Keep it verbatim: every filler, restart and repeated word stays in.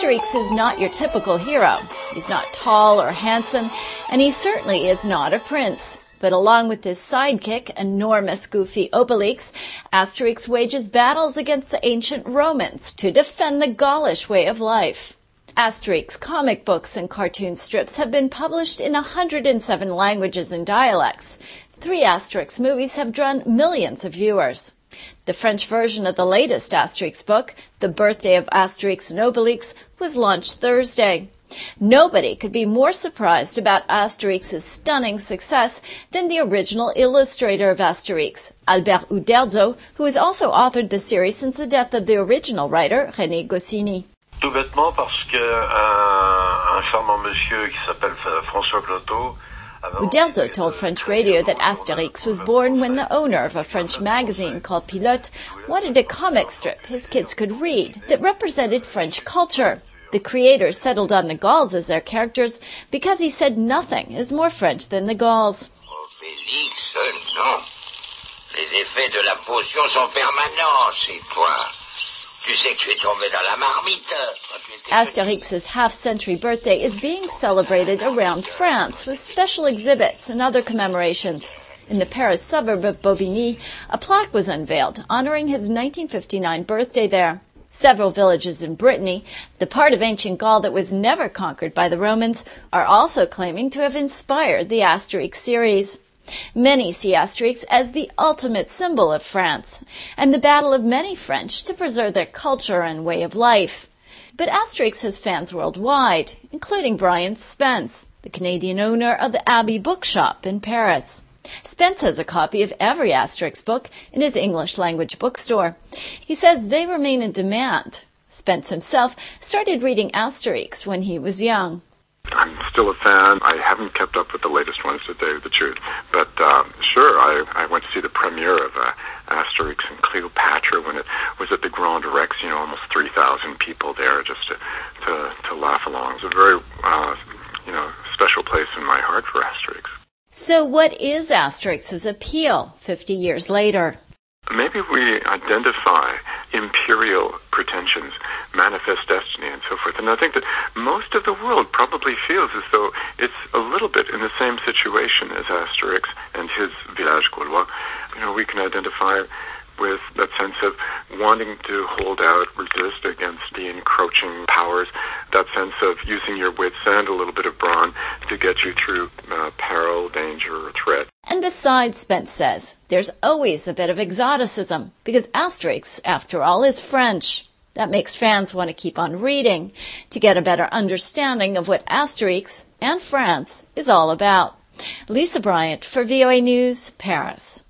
Asterix is not your typical hero. He's not tall or handsome, and he certainly is not a prince. But along with his sidekick, enormous goofy Obelix, Asterix wages battles against the ancient Romans to defend the Gaulish way of life. Asterix comic books and cartoon strips have been published in one hundred seven languages and dialects. Three Asterix movies have drawn millions of viewers. The French version of the latest Asterix book, The Birthday of Asterix and Obelix, was launched Thursday. Nobody could be more surprised about Asterix's stunning success than the original illustrator of Asterix, Albert Uderzo, who has also authored the series since the death of the original writer, René Goscinny. Tout bêtement parce que un, un charmant monsieur qui s'appelle François Cloteau. Uderzo told French radio that Asterix was born when the owner of a French magazine called Pilote wanted a comic strip his kids could read that represented French culture. The creators settled on the Gauls as their characters because he said nothing is more French than the Gauls. Obélix, non. Les effets de la potion sont permanents chez toi. Tu sais que tu es tombé dans la marmite. Asterix's half-century birthday is being celebrated around France with special exhibits and other commemorations. In the Paris suburb of Bobigny, a plaque was unveiled honoring his nineteen fifty-nine birthday there. Several villages in Brittany, the part of ancient Gaul that was never conquered by the Romans, are also claiming to have inspired the Asterix series. Many see Asterix as the ultimate symbol of France, and the battle of many French to preserve their culture and way of life. But Asterix has fans worldwide, including Brian Spence, the Canadian owner of the Abbey Bookshop in Paris. Spence has a copy of every Asterix book in his English-language bookstore. He says they remain in demand. Spence himself started reading Asterix when he was young. I'm still a fan. I haven't kept up with the latest ones, to tell you the truth. But uh, sure, I, I went to see the premiere of uh, Asterix and Cleopatra when it was at the Grand Rex, you know, almost three thousand people there just to, to, to laugh along. It was a very, uh, you know, special place in my heart for Asterix. So what is Asterix's appeal fifty years later? Maybe we identify imperial pretensions, manifest destiny, and so forth. And I think that most of the world probably feels as though it's a little bit in the same situation as Asterix and his village Gaulois. You know, we can identify with that sense of wanting to hold out, resist against the encroaching powers, that sense of using your wits and a little bit of brawn to get you through uh, peril, danger, or threat. And besides, Spence says, there's always a bit of exoticism, because Asterix, after all, is French. That makes fans want to keep on reading to get a better understanding of what Asterix and France is all about. Lisa Bryant for V O A News, Paris.